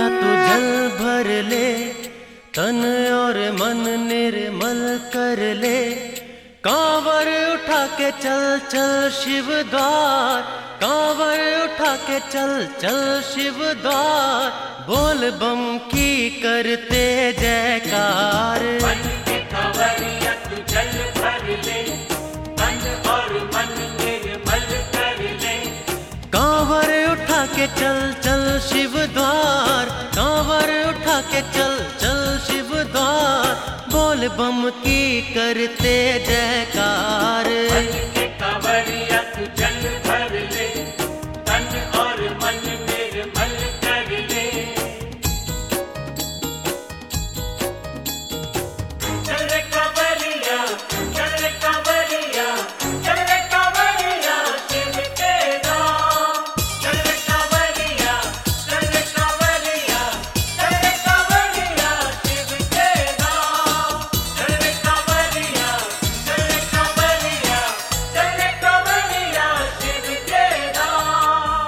कांवरिया तू जल भर ले, तन और मन निर्मल कर ले। कांवर उठा के चल चल शिव द्वार, कांवर उठा के चल चल शिव द्वार। बोल बम की करते जयकार। मन के कांवरिया तू जल भर ले, तन और मन निर्मल कर ले। कांवर उठा के चल चल शिव द्वार, कांवर उठा के चल चल शिव द्वार। बोल बम की करते जयकार। मन के कांवरिया तू जल भर ले, तन और मन निर्मल कर ले। चल रे कांवरिया, चल रे कांवरिया, चल रे कांवरिया शिव के नाम। चल रे कांवरिया, चल रे कांवरिया, चल रे कांवरिया शिव के नाम। चल रे कांवरिया, चल रे कांवरिया, चल रे कांवरिया शिव के नाम।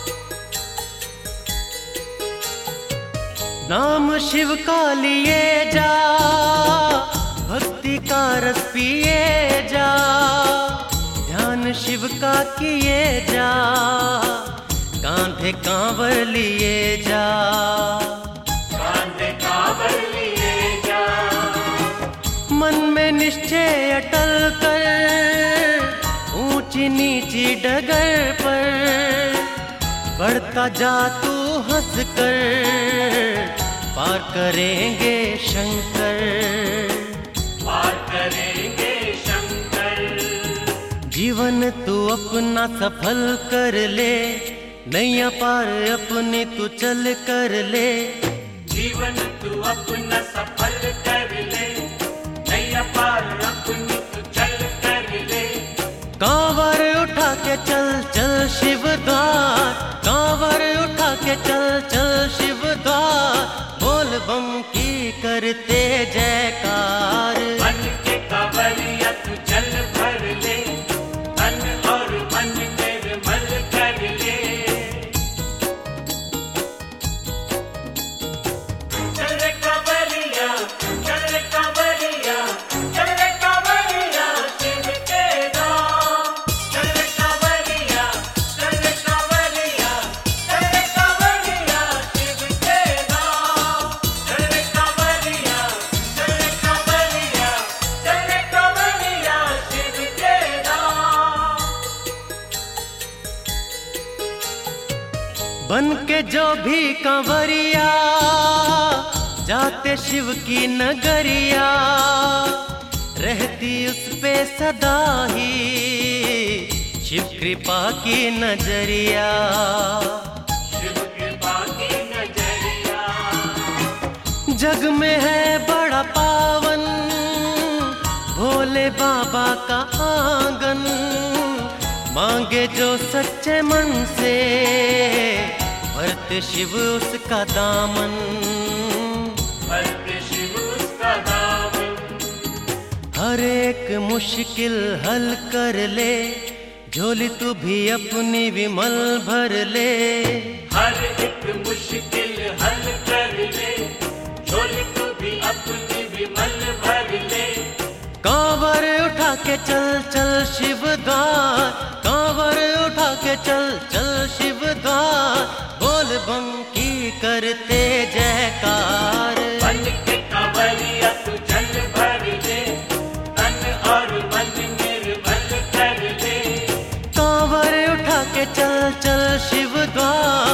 नाम शिव का लिए जा, भक्ति का रस पिए जा। ध्यान शिव का किए जा, कांधे कांवर लिए जा। कांधे कांवर लिए जा। मन में निश्चय अटल कर, ऊंची नीची डगर पर बढ़ता जा तू हंस कर। पार करेंगे शंकर, पार करेंगे शंकर। जीवन तू अपना सफल कर ले। नैया पार अपनी तू चल कर ले। जीवन तू अपना सफल कर ले, नैया पार अपनी तू चल कर ले। कांवर उठा के चल चल शिव द्वार, कांवर उठा के चल चल शिव द्वार। बोल बम की करते जयकार। मन के कांवरिया तू जल भर ले, तन और मन निर्मल कर ले। चल रे कांवरिया, चल रे कांवरिया, चल रे कांवरिया शिव के नाम। चल रे कांवरिया, चल रे कांवरिया, चल रे कांवरिया शिव के नाम। चल रे कांवरिया, चल रे कांवरिया, चल रे कांवरिया शिव के नाम। बन के जो भी कांवरिया जाते शिव की नगरिया, रहती उस पे सदा ही शिव कृपा की नजरिया। शिव कृपा की नजरिया। जग में है बड़ा पावन भोले बाबा का आंगन। मांगे जो सच्चे मन से, भरते शिव उसका दामन। भरते शिव उसका दामन। हर एक मुश्किल हल कर ले, झोली तू भी अपनी विमल भर ले। हर एक मुश्किल हल कर ले, झोली तू भी अपनी विमल भर ले। कांवर उठा के चल चल शिव द्वार, कांवर उठा के चल चल शिव द्वार। बोल बम की करते जयकार। मन के कांवरिया तू जल भर ले, तन और मन निर्मल कर ले। कांवर उठा के चल चल शिव द्वार,